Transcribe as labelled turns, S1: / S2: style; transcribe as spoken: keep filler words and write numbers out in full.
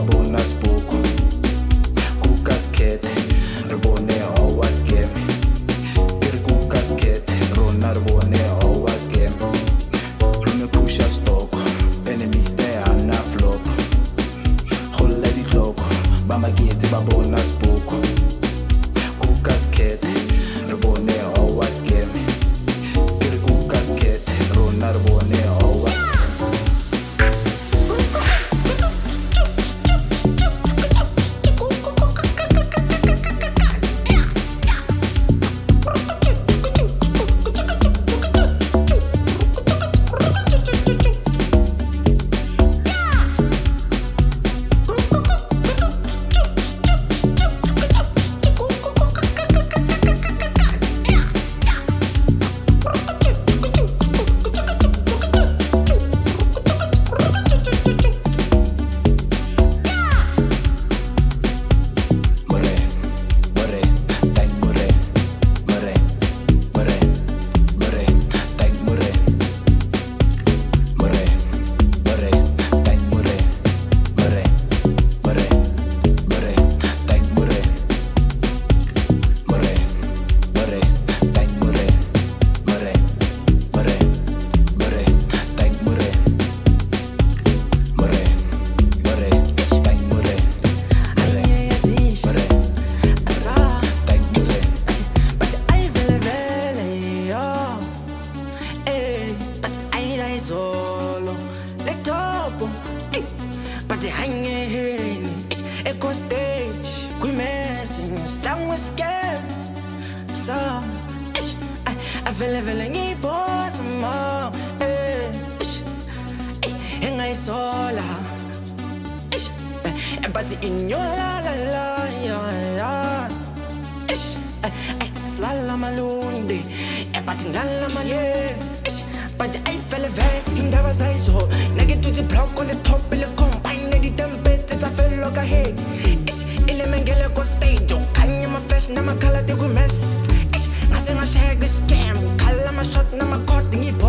S1: babona spuku kukaskete ribone always game ir kukaskete rona ribone always game rona pusha stock enemies stay on the floor holla di clock bama gete babona spuku kukaskete ribone always game ir kukaskete rona ribone always solo le topo but the hanging is echo stage we messing some was scared so I I feel feeling it for some more eh and I sola but in your la la la yeah I just la la malundi but in la la yeah but I fell away in the was I saw negative to the block on the top of the combine the temperature I fell like a head it's elemengele ko stage kanya ma fresh na makala de ku mess it's ngase ma share scam kala ma shot na ma cutting